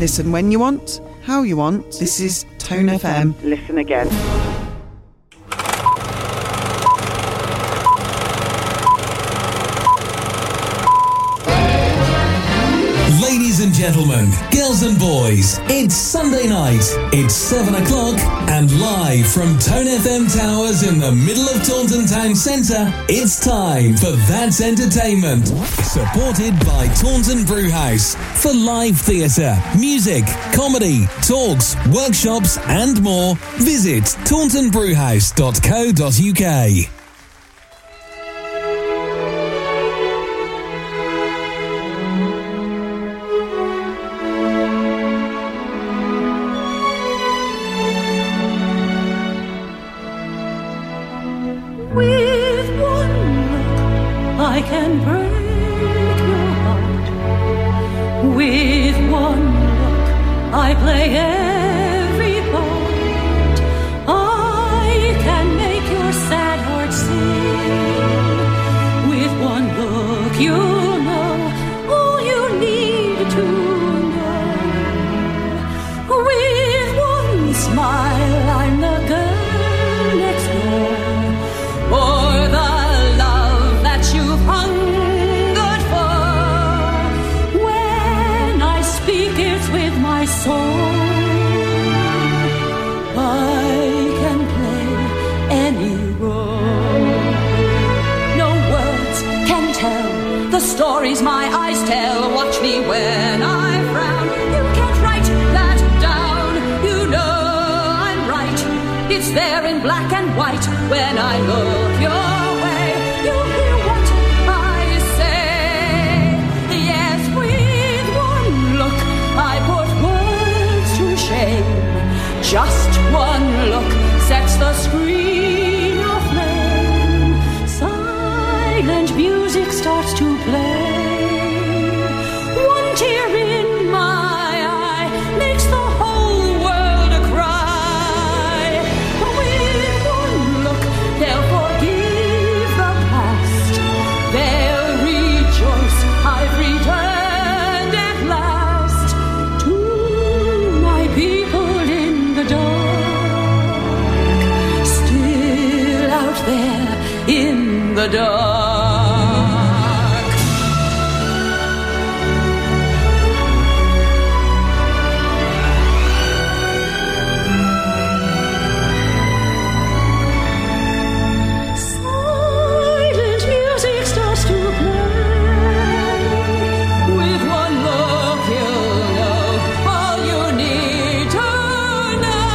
Listen when you want, how you want. This is Tone FM. Listen again. Ladies and gentlemen, girls and boys, it's Sunday night, it's 7 o'clock, and live from Tone FM Towers in the middle of Taunton Town Centre, it's time for That's Entertainment. Supported by Taunton Brewhouse for live theatre, music, comedy, talks, workshops and more. Visit tauntonbrewhouse.co.uk. I can break your heart. With one look, I play every part. I can make your sad heart sing. With one look, you'll know all you need to know. With one smile, I'm the girl next door. Or the you've hungered for. When I speak, it's with my soul. I can play any role. No words can tell the stories my eyes tell. Watch me when I frown. You can't write that down. You know I'm right. It's there in black and white. When I look your way, you'll hear what I say. Yes, with one look, I put words to shame. Just one look sets the screen aflame. Silent music starts to play. One tear in my eye makes the whole world cry. With one look, they'll forgive the past. They'll rejoice I've returned at last to my people in the dark, still out there in the dark. Silent music starts to play. With one look, you'll know all you need to know.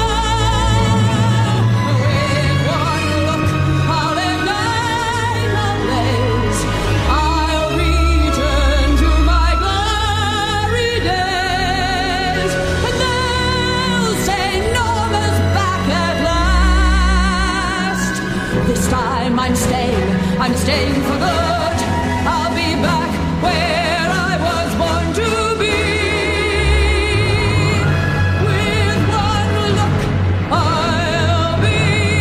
With one look, I'll ignite the blaze. I'll return to my glory days. And they'll say Norma's back at last. This time I'm staying for good. I'll be back where I was born to be. With one look, I'll be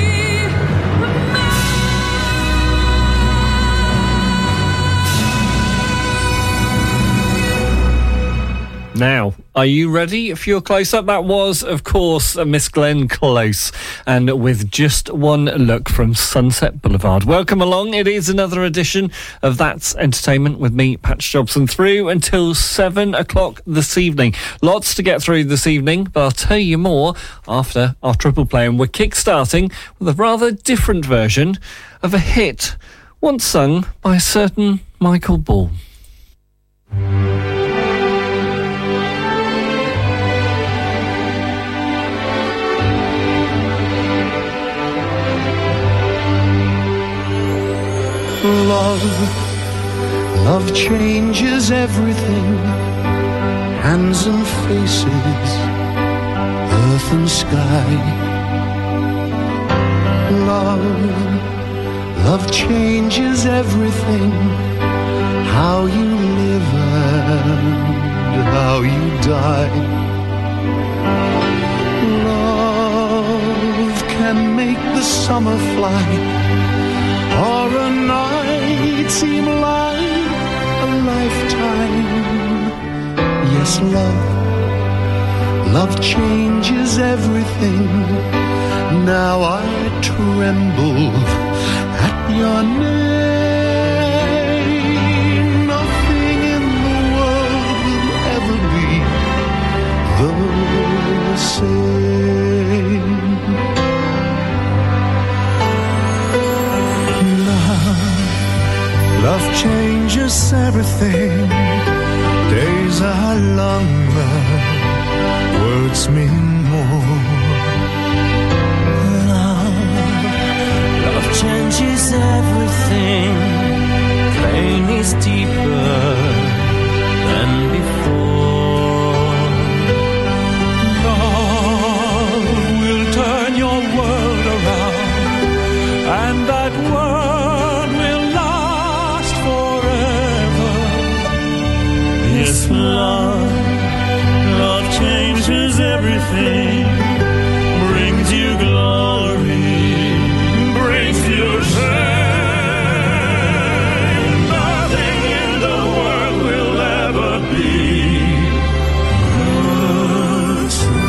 Now, are you ready for your close-up? That was, of course, Miss Glenn Close, and with Just One Look from Sunset Boulevard. Welcome along. It is another edition of That's Entertainment with me, Patch Jobson, through until 7 o'clock this evening. Lots to get through this evening, but I'll tell you more after our triple play, and we're kick-starting with a rather different version of a hit once sung by a certain Michael Ball. Love changes everything. Hands and faces, earth and sky. Love changes everything. How you live and how you die. Love can make the summer fly, or a night seem like a lifetime. Yes, Love changes everything. Now I tremble at your name. Nothing in the world will ever be the same. Love changes everything. Days are longer, words mean more. Love changes everything. Pain is deeper than before. Love will turn your world around, and that world will last forever. Yes, love changes everything, brings you glory, brings you shame. Nothing in the world will ever be the same.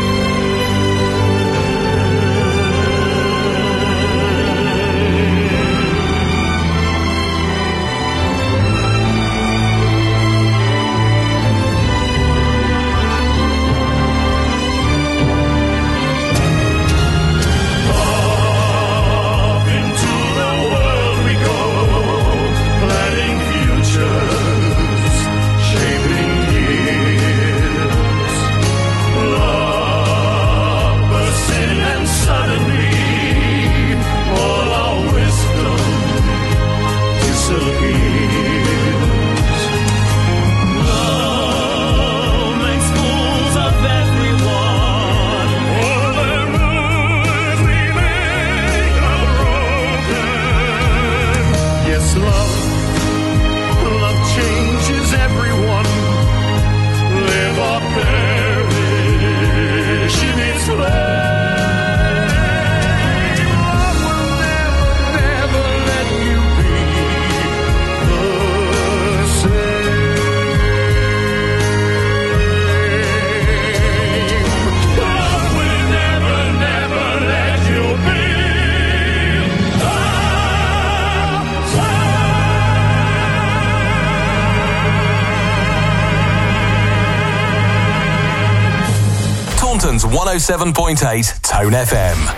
Taunton's 107.8 Tone FM.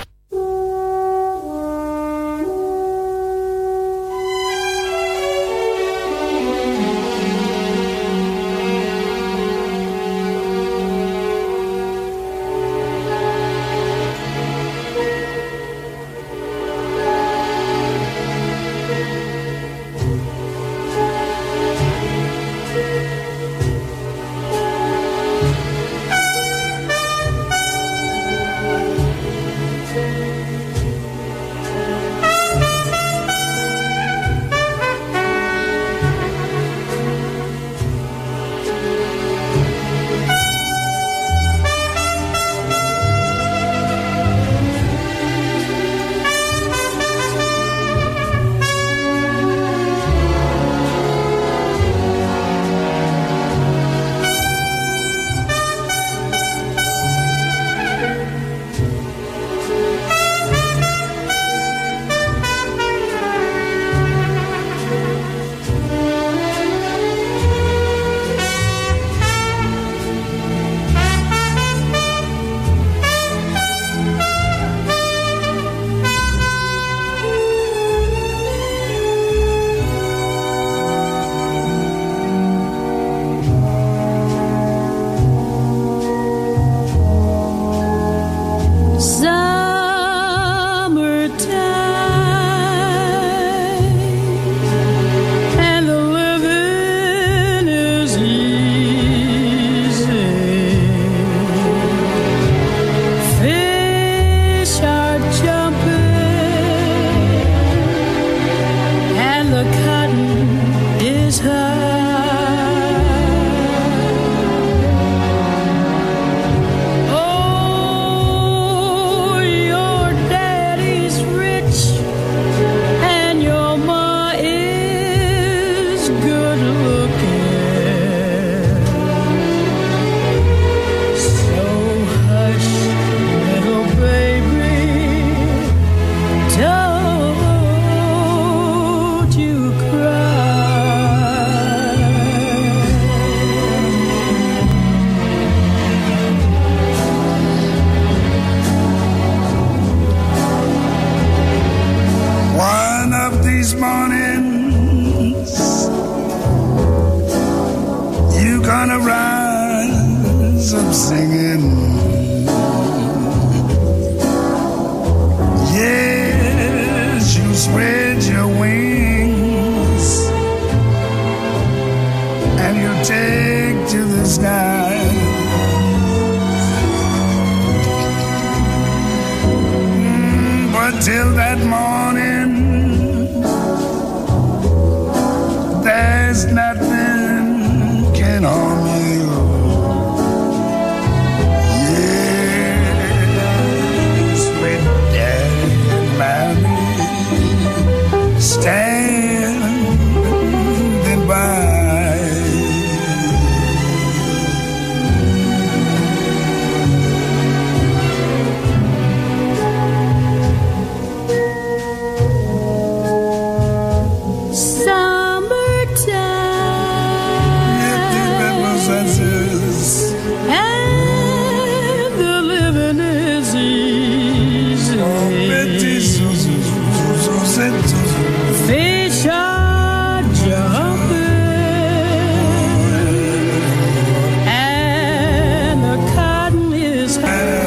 rise up singing. Yes, you spread your wings and you take to the sky. But till that morning, there's nothing can harm you. Yes, sweet daddy and mommy standing by. Fish are jumping and the cotton is high.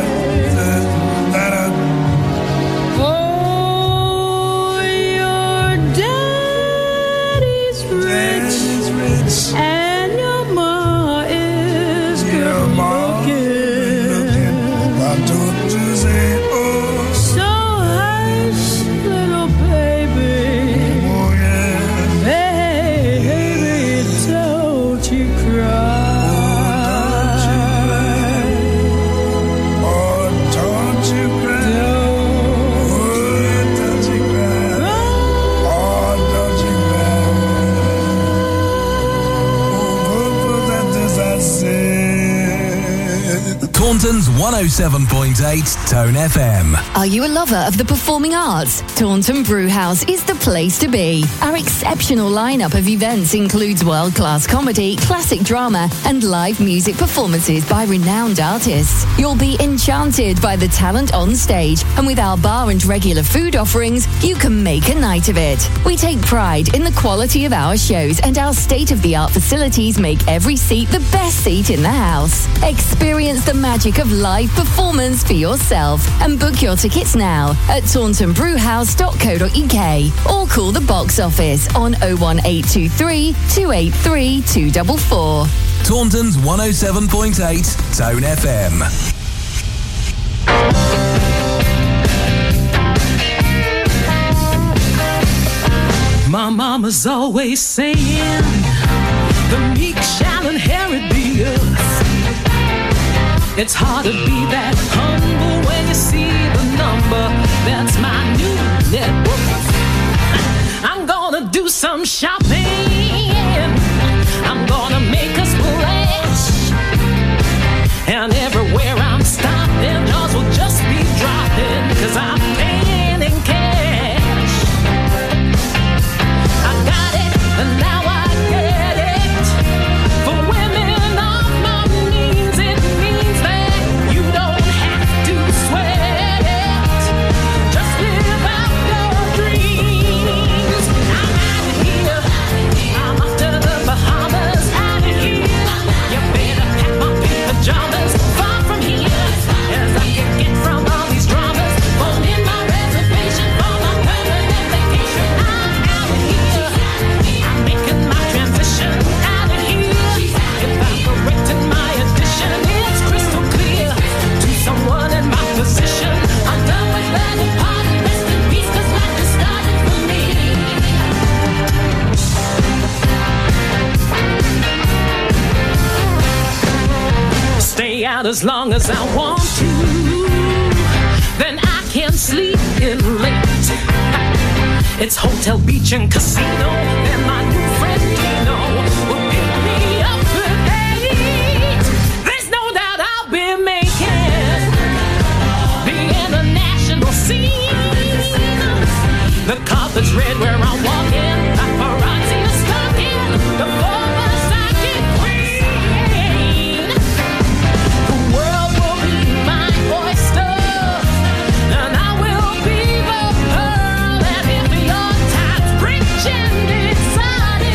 Oh, your daddy's rich and your ma is good looking. Why don't you say, oh, so hush, little baby. oh yeah. Baby, don't you cry. Oh, don't you cry. Oh, don't you cry. Oh, don't you cry. Oh, that is I said. Taunton's 107.8 Tone FM. Are you a lover of the performing arts? Taunton Brewhouse is the place to be. Our exceptional lineup of events includes world-class comedy, classic drama, and live music performances by renowned artists. You'll be enchanted by the talent on stage, and with our bar and regular food offerings, you can make a night of it. We take pride in the quality of our shows, and our state-of-the-art facilities make every seat the best seat in the house. Experience the magic of live performance for yourself and book your tickets now at tauntonbrewhouse.co.uk or call the box office on 01823 283 244. Taunton's 107.8 Tone FM. My mama's always saying, the meek shall inherit the earth. It's hard to be that humble when you see the number. That's my new net worth. I'm gonna do some shopping. I'm gonna make a splash. And everywhere I'm stopping, jaws will just be dropping, 'cause I'm paying in cash. I got it, and now I get it. For women of my means, it means that you don't have to sweat it. Just live out your dreams. I'm out of here. I'm off to the Bahamas. Out of here. You better pack my pink pajamas. Far from here, as I can get from all these dramas. Phone in my reservation for my permanent vacation. I'm out of here. I'm making my transition. Out of here. Evaporating my addition. It's crystal clear to someone in my position. I'm done with learning part and rest in peace, 'cause life is starting for me. Stay out as long as I want to, then I can sleep in late. It's hotel, beach, and casino, and my new friend Dino will pick me up at 8. There's no doubt I'll be making the international scene. The carpet's red where I'm walking, paparazzi are stalking the former psychic queen. The world will be my oyster, and I will be the pearl. And if your time's rich and exotic,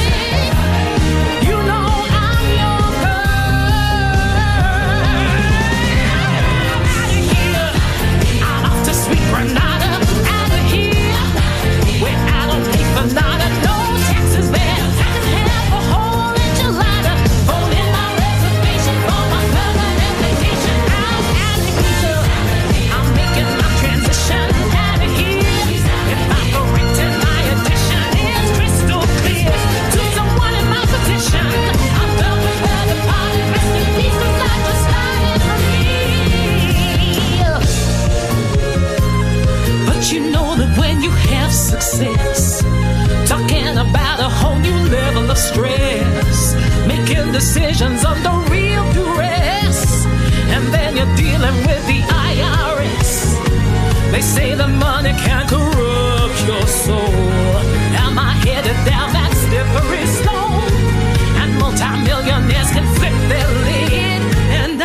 new level of stress, making decisions under real duress, and then you're dealing with the IRS. They say the money can corrupt your soul. Am I headed down that slippery slope? And multimillionaires can flip their lid, and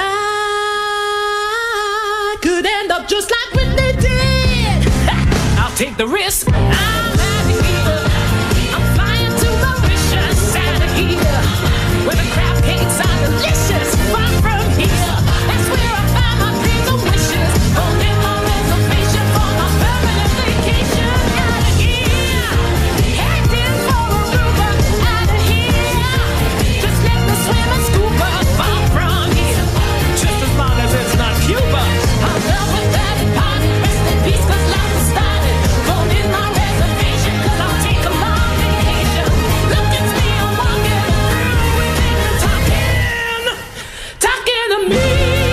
I could end up just like what they did. I'll take the risk. I'm out of here. I'm flying to Mauritius, out of here, where the crab cakes are delicious. Far from here, that's where I find my dreams and wishes. Holding my reservation for my permanent vacation. Out of here, heading for Aruba. Out of here, just let me swim and scuba. Far from here, just as long as it's not Cuba. I'm done with that party. Rest in peace, 'cause life has started. Holding my reservation, 'cause I'll take a long vacation. Look at me, I'm walking through with it, talking to me.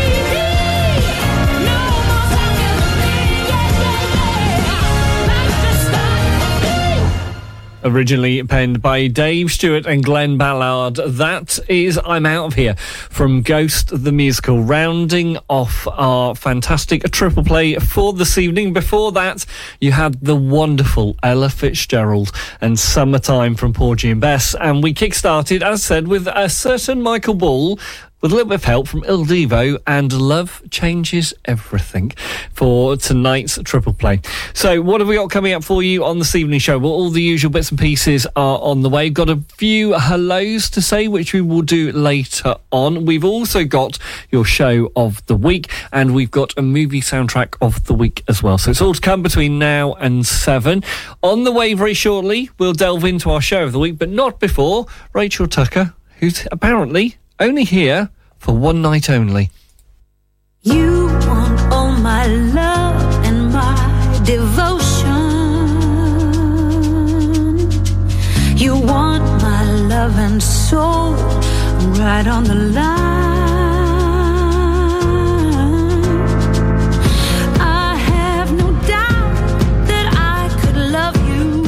No more talking to me. Yeah. Life just started for me. Originally penned by Dave Stewart and Glenn Ballard. That is I'm Out of Here from Ghost the Musical, rounding off our fantastic triple play for this evening. Before that, you had the wonderful Ella Fitzgerald and Summertime from Porgy and Bess. And we kick-started, as said, with a certain Michael Ball, with a little bit of help from Il Divo and Love Changes Everything for tonight's triple play. So what have we got coming up for you on this evening show? Well, all the usual bits and pieces are on the way. We've got a few hellos to say, which we will do later on. We've also got your show of the week, and we've got a movie soundtrack of the week as well. So it's all to come between now and 7. On the way very shortly, we'll delve into our show of the week, but not before Rachel Tucker, who's apparently only here for one night only. You want all my love and my devotion. You want my love and soul right on the line. I have no doubt that I could love you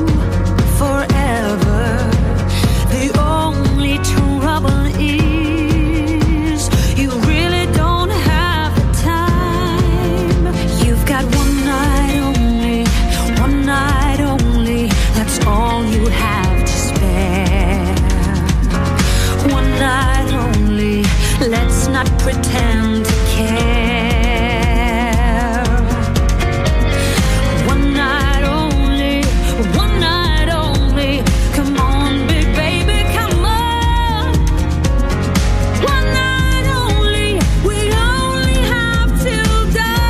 forever. The only trouble is you really don't have the time. You've got one night only, that's all you have to spare. One night only, let's not pretend to care. One night only, come on, big baby, come on. One night only, we only have till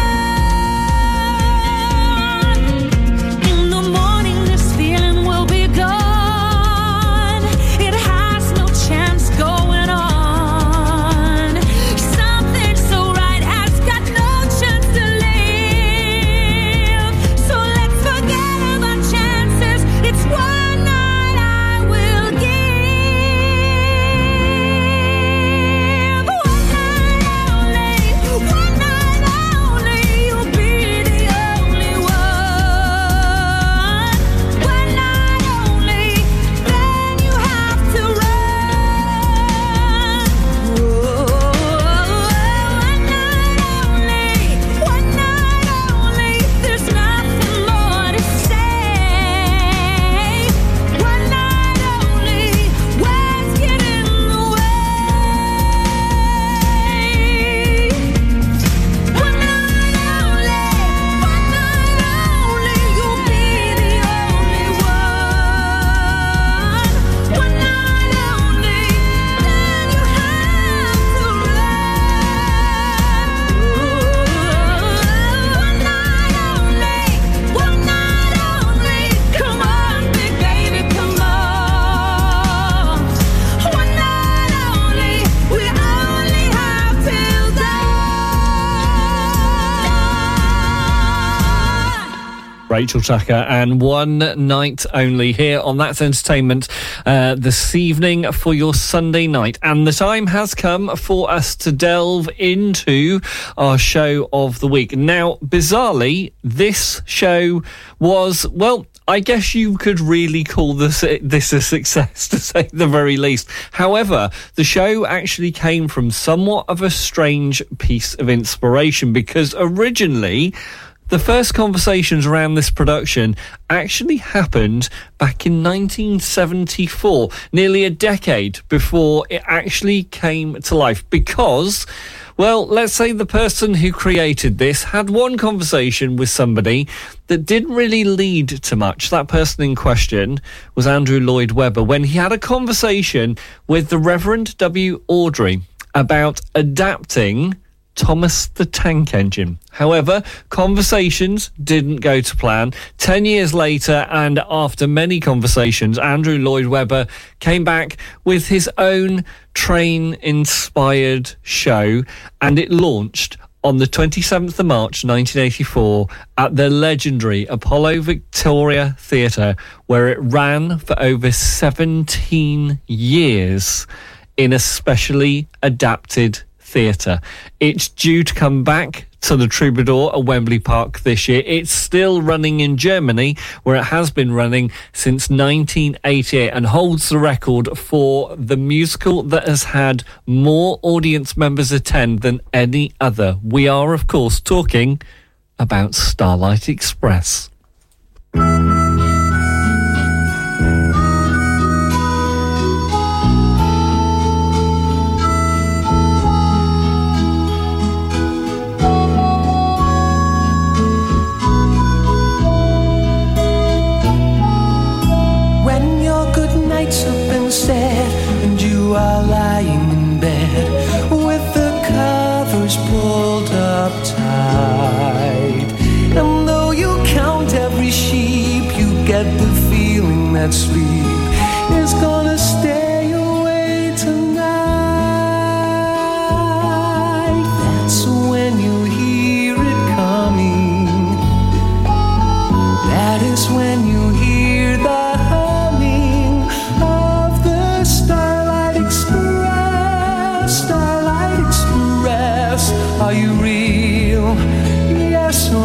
dawn. In the morning, this feeling will be gone. It has no chance going on. Something so right has got no chance to live. So let's forget about chances. It's one night I will give. One night only, you'll be the only one. One night only, then you have to run. One night only, there's nothing more to say. One night only, words get in the way. One night only, you'll be the only one. One night only, then you have to run. One night only, come on, big baby, come on. One night only, we only have till dawn. Rachel Tucker and One Night Only here on That's Entertainment this evening for your Sunday night. And the time has come for us to delve into our show of the week. Now, bizarrely, this show was, well, I guess you could really call this a success, to say the very least. However, the show actually came from somewhat of a strange piece of inspiration, because originally the first conversations around this production actually happened back in 1974, nearly a decade before it actually came to life, because, well, let's say the person who created this had one conversation with somebody that didn't really lead to much. That person in question was Andrew Lloyd Webber, when he had a conversation with the Reverend W. Awdry about adapting Thomas the Tank Engine. However, conversations didn't go to plan. 10 years later, and after many conversations, Andrew Lloyd Webber came back with his own train-inspired show, and it launched on the 27th of March 1984 at the legendary Apollo Victoria Theatre, where it ran for over 17 years in a specially adapted theatre. It's due to come back to the Troubadour at Wembley Park this year. It's still running in Germany, where it has been running since 1988, and holds the record for the musical that has had more audience members attend than any other. We are, of course, talking about Starlight Express. And you are lying in bed with the covers pulled up tight, and though you count every sheep, you get the feeling that sleep is gonna stay away tonight. That's when you hear it coming. That is when you hear the Are you real? Yes or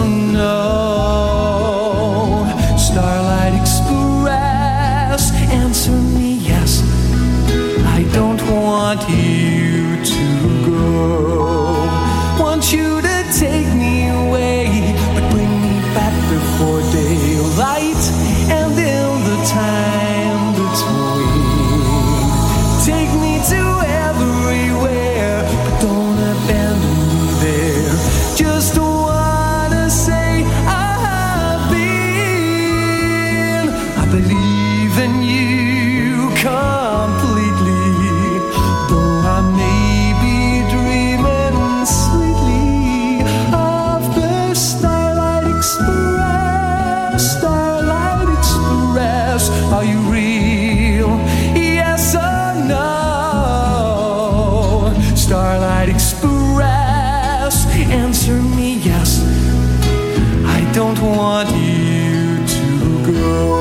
no? Starlight Express, answer me yes. I don't want you to go. Want you to take me away, but bring me back before daylight and in the time between. Take me to everywhere, but don't abandon there. Just wanna say I've been. I believe in you completely, though I may be dreaming sweetly of the Starlight Express. Starlight Express, are you real? Yes or no? Starlight Express, answer me yes. I don't want you to go.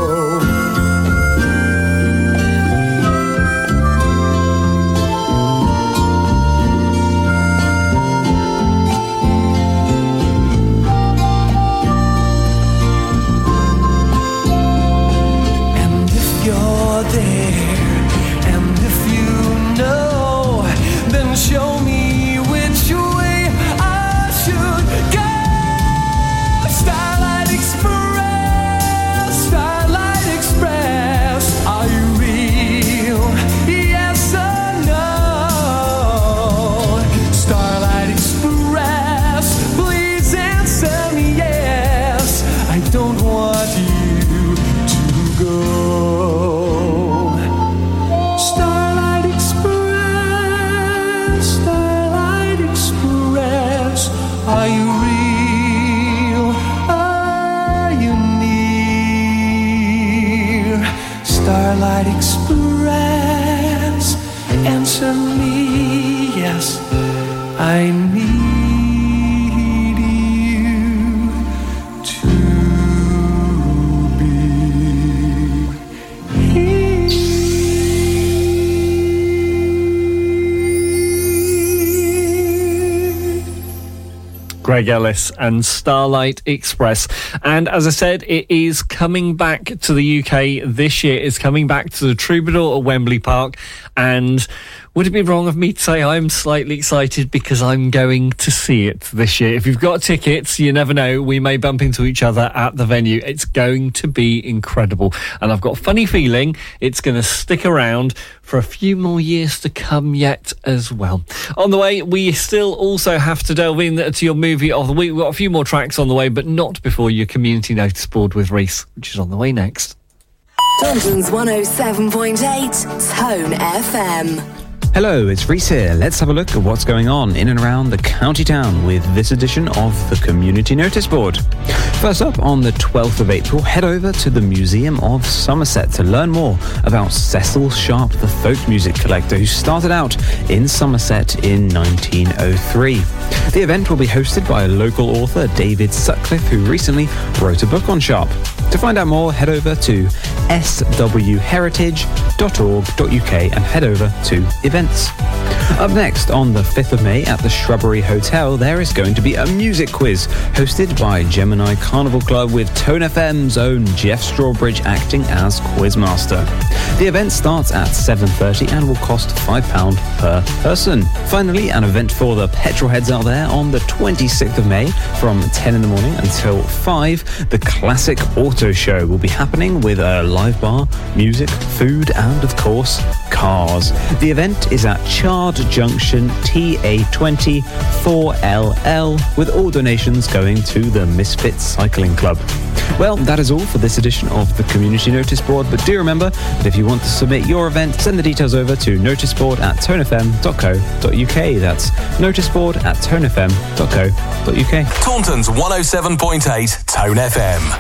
And if you're there, and if you know, then show me which way I should go. Starlight Express, Starlight Express, are you real? Yes or no? Starlight Express, please answer me yes. I don't want you to go. Starlight Express, Starlight Express, are you real? Are you near? Starlight Express, answer me yes. I need you to be here. Greg Ellis and Starlight Express. And as I said, it is coming back to the UK this year. It's coming back to the Troubadour at Wembley Park. And would it be wrong of me to say I'm slightly excited because I'm going to see it this year? If you've got tickets, you never know, we may bump into each other at the venue. It's going to be incredible. And I've got a funny feeling it's going to stick around for a few more years to come yet as well. On the way, we still also have to delve into your movie of the week. We've got a few more tracks on the way, but not before your community notice board with Reese, which is on the way next. Taunton's 107.8 Tone FM. Hello, it's Reese here. Let's have a look at what's going on in and around the county town with this edition of the Community Notice Board. First up, on the 12th of April, head over to the Museum of Somerset to learn more about Cecil Sharp, the folk music collector who started out in Somerset in 1903. The event will be hosted by a local author, David Sutcliffe, who recently wrote a book on Sharp. To find out more, head over to swheritage.org.uk and head over to events. Up next, on the 5th of May at the Shrubbery Hotel, there is going to be a music quiz hosted by Gemini Carnival Club with Tone FM's own Jeff Strawbridge acting as quizmaster. The event starts at 7:30 and will cost £5 per person. Finally, an event for the petrolheads out there on the 26th of May from 10 in the morning until 5. The Classic Auto Show will be happening with a live bar, music, food and, of course, cars. The event is at Chard Junction TA20 4LL with all donations going to the Misfits Cycling Club. Well, that is all for this edition of the Community Notice Board, but do remember that if you want to submit your event, send the details over to noticeboard@tonefm.co.uk. That's noticeboard@tonefm.co.uk. Taunton's 107.8 Tone FM.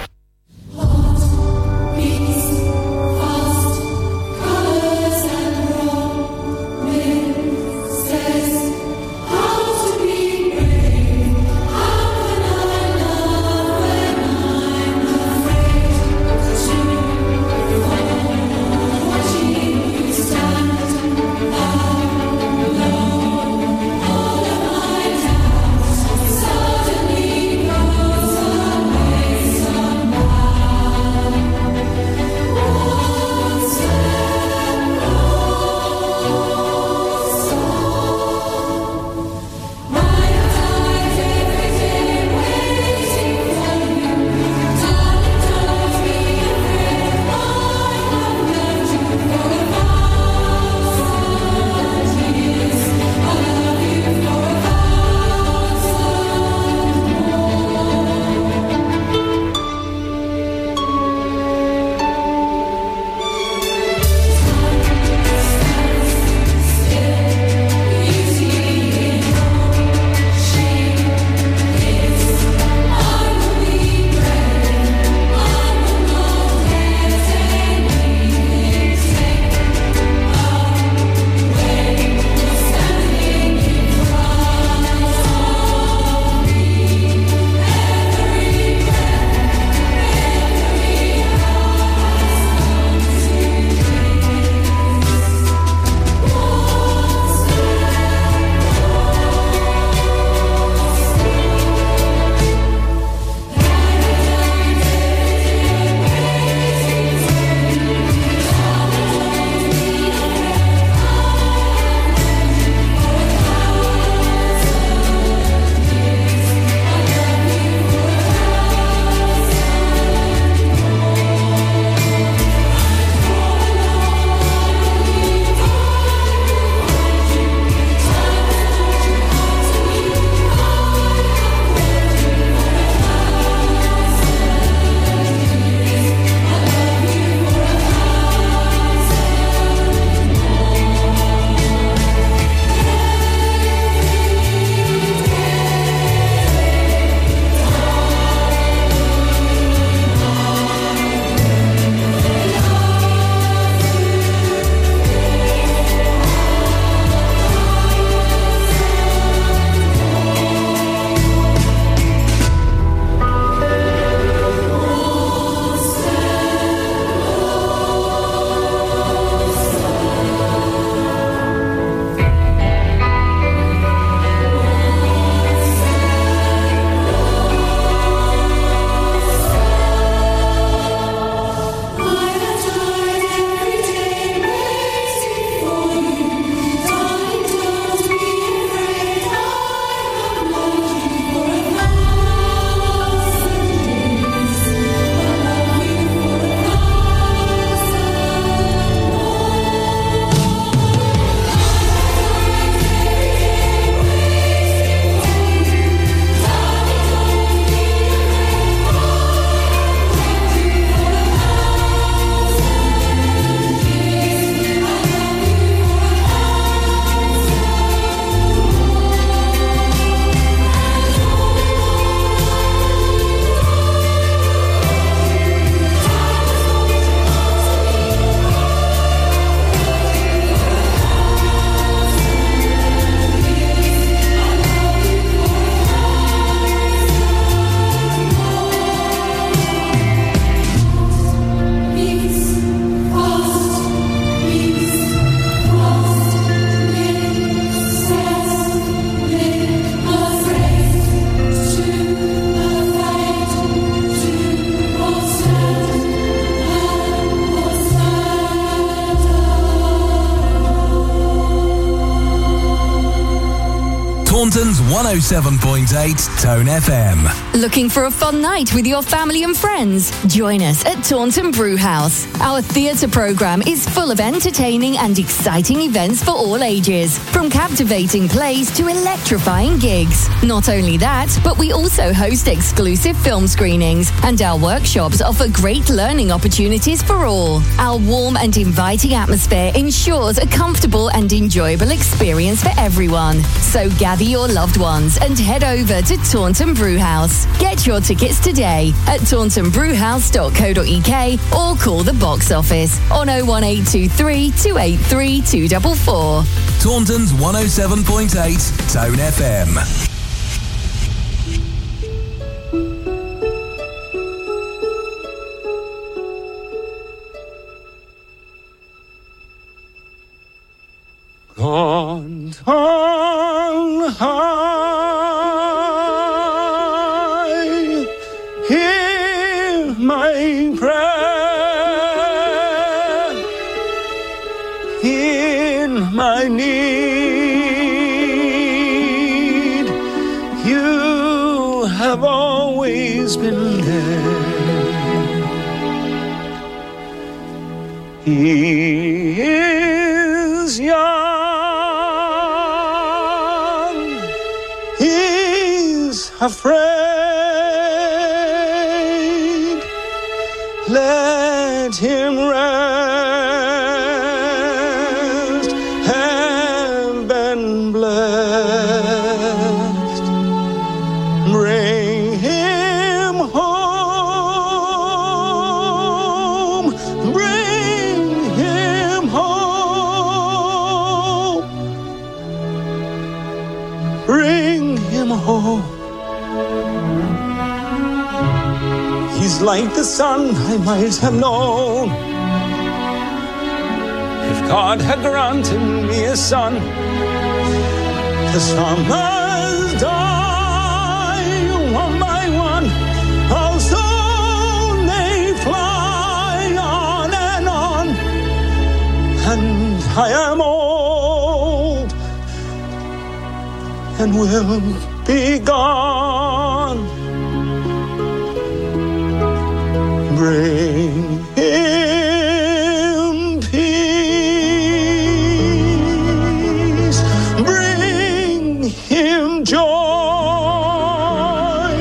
Taunton's 107.8 Tone FM. Looking for a fun night with your family and friends? Join us at Taunton Brewhouse. Our theatre programme is full of entertaining and exciting events for all ages, from captivating plays to electrifying gigs. Not only that, but we also host exclusive film screenings, and our workshops offer great learning opportunities for all. Our warm and inviting atmosphere ensures a comfortable and enjoyable experience for everyone. So gather your loved ones and head over to Taunton Brewhouse. Get your tickets today at tauntonbrewhouse.co.uk or call the box office on 01823 283 244. Taunton's 107.8 Tone FM. Gone on high, hear my prayer in my need. You have always been there. He is young. Afraid, let him rest, have been blessed. Bring him home, bring him home, bring him home. He's like the sun I might have known. If God had granted me a son, the summers die one by one. How soon they fly on and on. And I am old and will be gone. Bring him peace, bring him joy.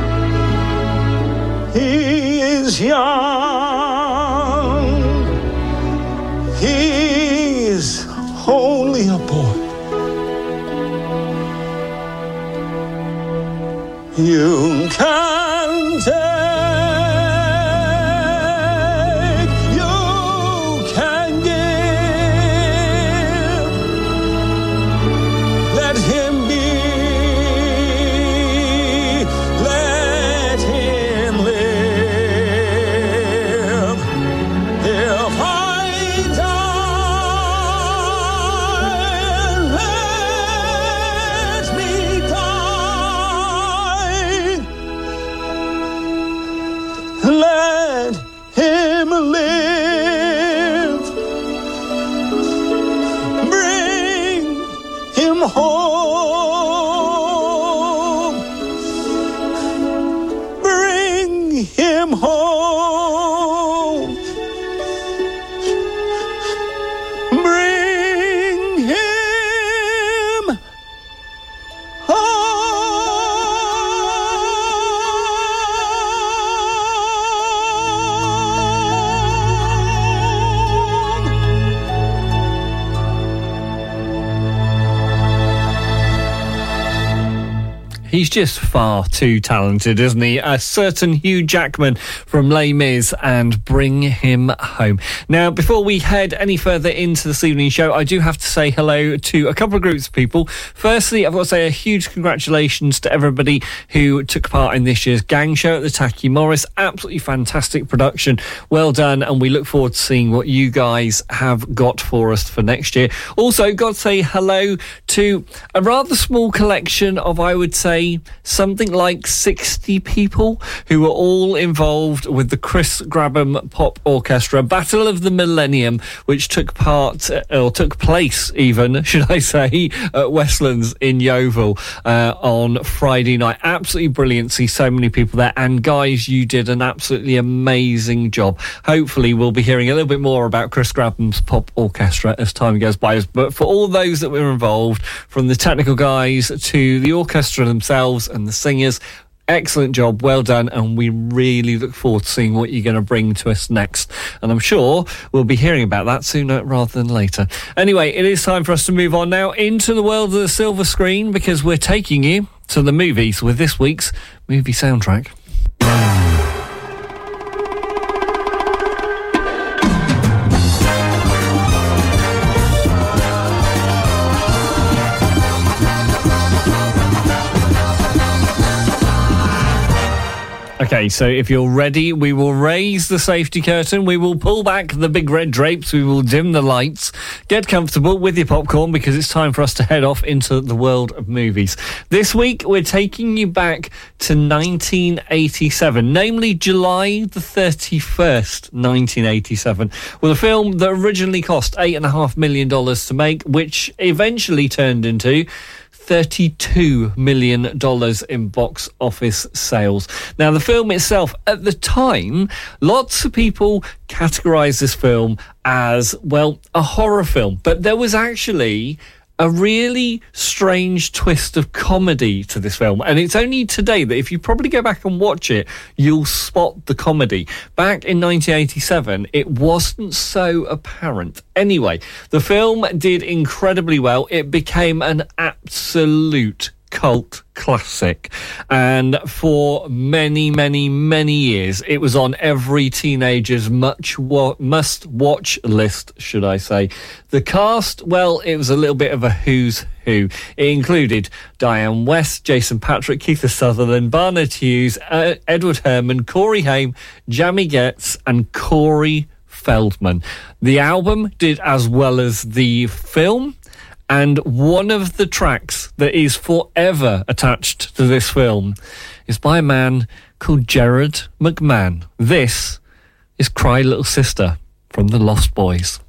He is young, he is only a boy. You can tell. He's just far too talented, isn't he? A certain Hugh Jackman from Les Mis and Bring Him Home. Now, before we head any further into this evening's show, I do have to say hello to a couple of groups of people. Firstly, I've got to say a huge congratulations to everybody who took part in this year's gang show at the Tacky Morris. Absolutely fantastic production. Well done, and we look forward to seeing what you guys have got for us for next year. Also, got to say hello to a rather small collection of, I would say, say something like 60 people who were all involved with the Chris Grabham Pop Orchestra Battle of the Millennium, which took place even, should I say, at Westlands in Yeovil on Friday night. Absolutely brilliant. See so many people there. And guys, you did an absolutely amazing job. Hopefully we'll be hearing a little bit more about Chris Grabham's Pop Orchestra as time goes by. But for all those that were involved, from the technical guys to the orchestra themselves and the singers, excellent job, well done, and we really look forward to seeing what you're going to bring to us next. And I'm sure we'll be hearing about that sooner rather than later. Anyway, it is time for us to move on now into the world of the silver screen, because we're taking you to the movies with this week's movie soundtrack. Okay, so if you're ready, we will raise the safety curtain, we will pull back the big red drapes, we will dim the lights, get comfortable with your popcorn, because it's time for us to head off into the world of movies. This week, we're taking you back to 1987, namely July the 31st, 1987, with a film that originally cost $8.5 million to make, which eventually turned into $32 million in box office sales. Now, the film itself, at the time, lots of people categorised this film as, well, a horror film. But there was actually a really strange twist of comedy to this film. And it's only today that if you probably go back and watch it, you'll spot the comedy. Back in 1987, it wasn't so apparent. Anyway, the film did incredibly well. It became an absolute cult classic, and for many, many, many years it was on every teenager's must-watch list, should I say. The cast, well, it was a little bit of a who's who. It included Diane West, Jason Patric, Keith Sutherland, Barnett Hughes, Edward Herrmann, Corey Haim, Jamie Getz and Corey Feldman. The album did as well as the film, and one of the tracks that is forever attached to this film is by a man called Gerard McMahon. This is Cry Little Sister from the Lost Boys.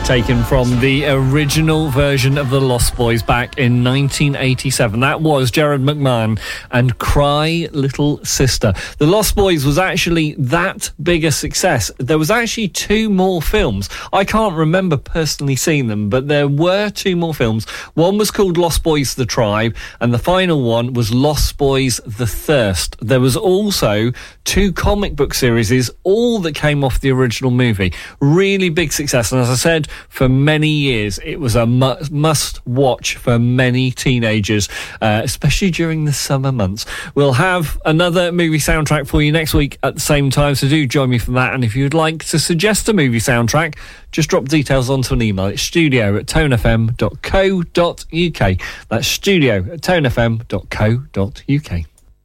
taken from the original version of The Lost Boys back in 1987. That was Gerard McMahon and Cry Little Sister. The Lost Boys was actually that big a success. There was actually 2 more films. I can't remember personally seeing them, but there were 2 more films. One was called Lost Boys The Tribe, and the final one was Lost Boys The Thirst. There was also 2 comic book series, all that came off the original movie. Really big success, and as I said, for many years it was a must-watch for many teenagers, especially during the summer months. We'll have another movie soundtrack for you next week at the same time, so do join me for that. And if you'd like to suggest a movie soundtrack, just drop details onto an email. It's studio@tonefm.co.uk. That's studio@tonefm.co.uk.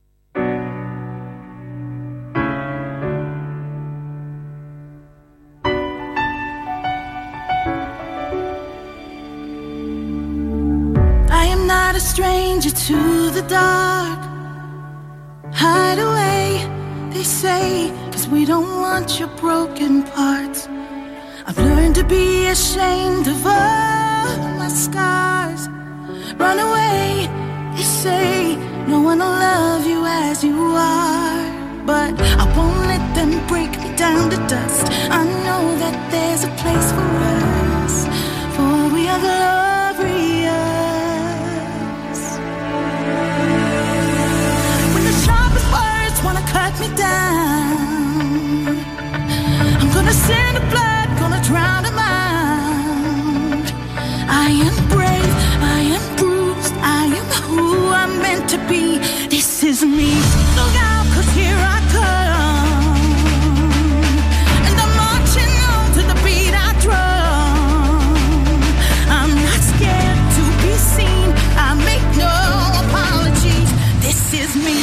Not a stranger to the dark. Hide away, they say, 'cause we don't want your broken parts. I've learned to be ashamed of all my scars. Run away, they say, no one will love you as you are. But I won't let them break me down to dust. I know that there's a place for us, for we are glorious. Wanna cut me down, I'm gonna send the blood, gonna drown them out. I am brave, I am bruised, I am who I'm meant to be. This is me. Look out, 'cause here I come, and I'm marching on to the beat I drum. I'm not scared to be seen, I make no apologies. This is me.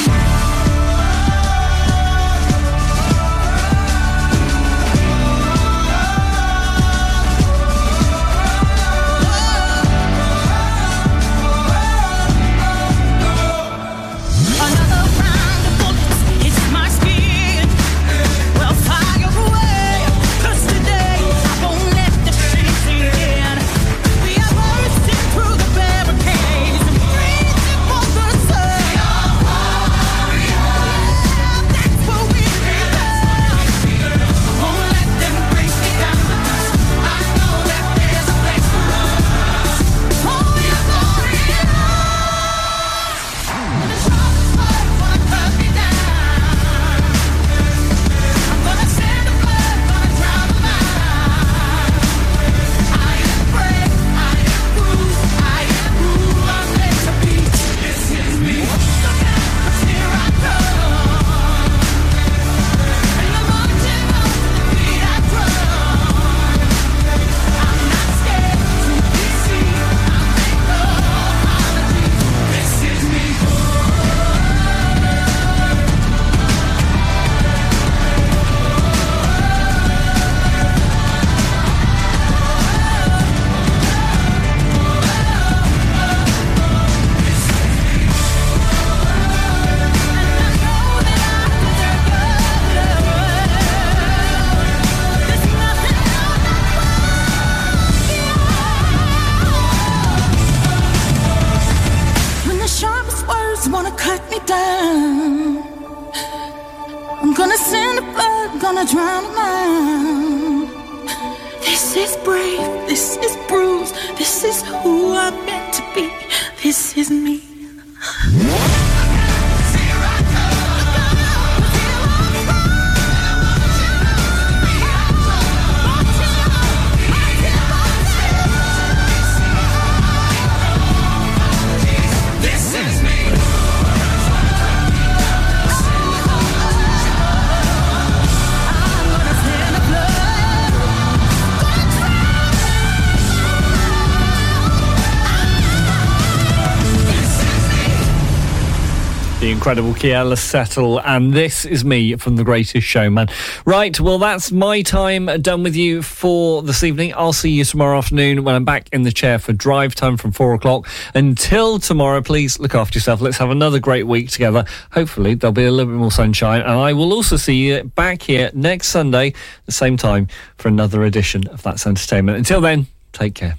The incredible Kiela Settle, and This Is Me from The Greatest Showman. Right, well, that's my time done with you for this evening. I'll see you tomorrow afternoon when I'm back in the chair for drive time from 4 o'clock. Until tomorrow, please look after yourself. Let's have another great week together. Hopefully, there'll be a little bit more sunshine, and I will also see you back here next Sunday, the same time, for another edition of That's Entertainment. Until then, take care.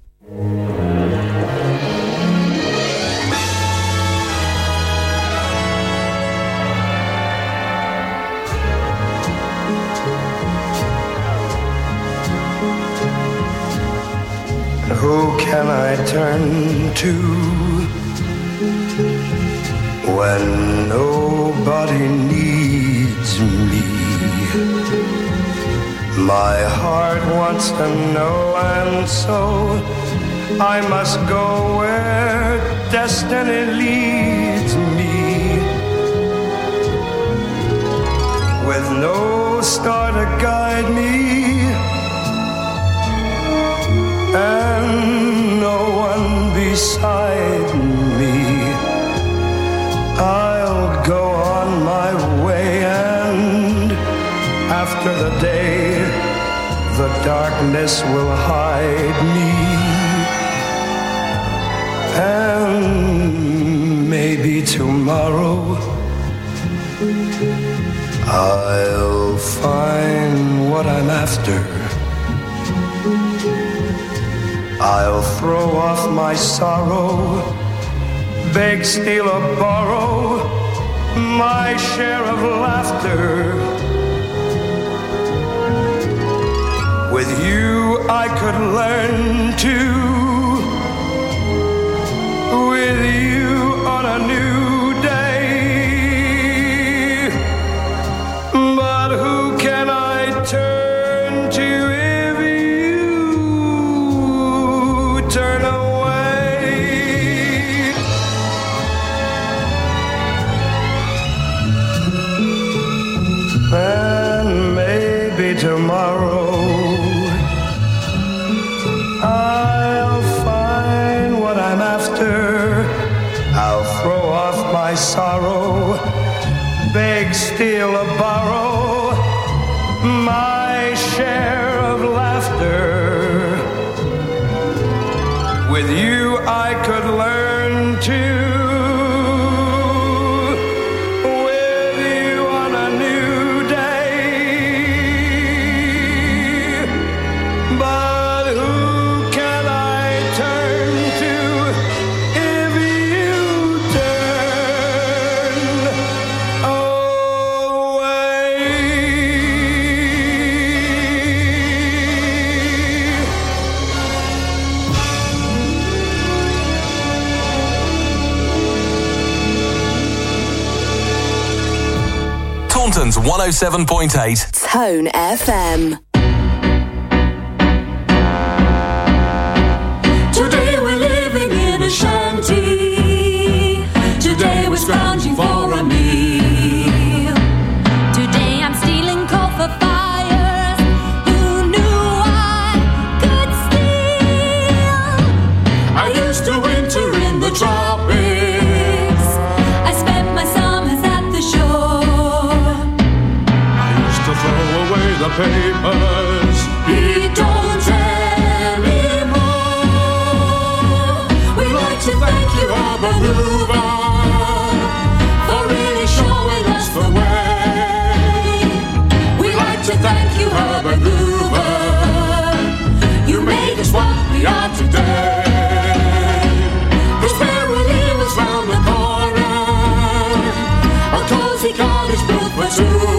Who can I turn to when nobody needs me? My heart wants to know, and so I must go where destiny leads me. With no star to guide me and no one beside me, I'll go on my way, and after the day, the darkness will hide me, and maybe tomorrow I'll find what I'm after. I'll throw off my sorrow, beg, steal, or borrow my share of laughter. With you I could learn to, with you on a new day. But who can I turn to if you turn away? And maybe tomorrow I'll find what I'm after. I'll throw off my sorrow, beg, steal, or borrow my share of laughter. With you I could learn to, with you on a new day. But who can I turn to if you turn away? Taunton's 107.8. Tone FM. Today we're living in a shanty. Today we're scrounging for a meal. Today I'm stealing coal for fires. Who knew I could steal? I used to winter in the tropics. I spent my summers at the shore. I used to throw away the papers. He don't anymore. We'd like to thank you, Herbert Hoover, for really showing us the way. We'd like to thank you, Herbert Hoover. You made us what we are today. The Sparrow was round the corner. A cozy cottage built for two.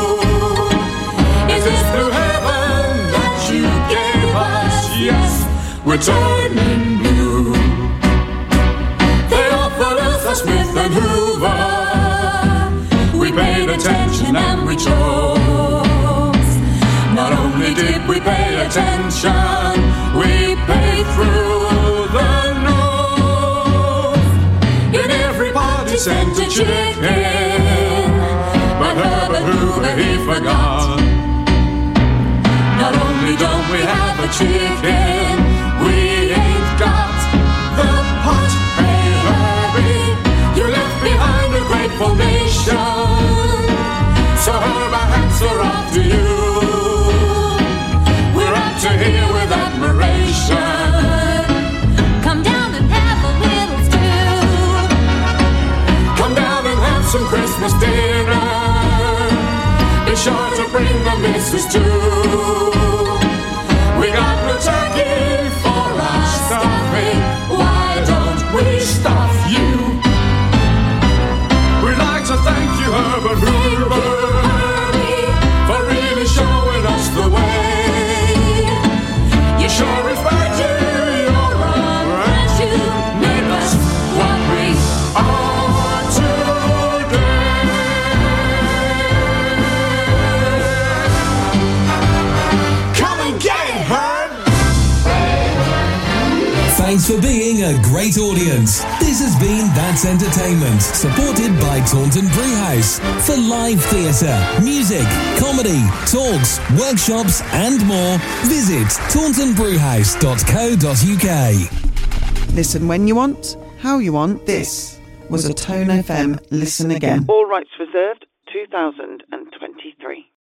Is this blue heaven that you gave us? Yes, we're turning blue. They offered us a Smith and Hoover. We paid attention and we chose. Not only did we pay attention, we paid through the nose. In every party sent a chicken, but Herbert Hoover he forgot. Not only don't we have a chicken, we ain't got the pot. Hey Herbie, you left behind a great grateful nation. So Herb, our hats are off to you. We're up to here with admiration. Come down and have a little stew. Come down and have some Christmas dinner. Be sure to bring the missus too. We got the turkey for our stuffing. Why don't we stuff you? We'd like to thank you, Herbert Hoover, for really showing us the way. You sure is right to your own, and you make us what we are today. Come and get it, Herb! Thanks for being a great audience. This has been That's Entertainment, supported by Taunton Brewhouse. For live theatre, music, comedy, talks, workshops and more, visit tauntonbrewhouse.co.uk. Listen when you want, how you want. This was a Tone FM Listen Again. All rights reserved, 2023.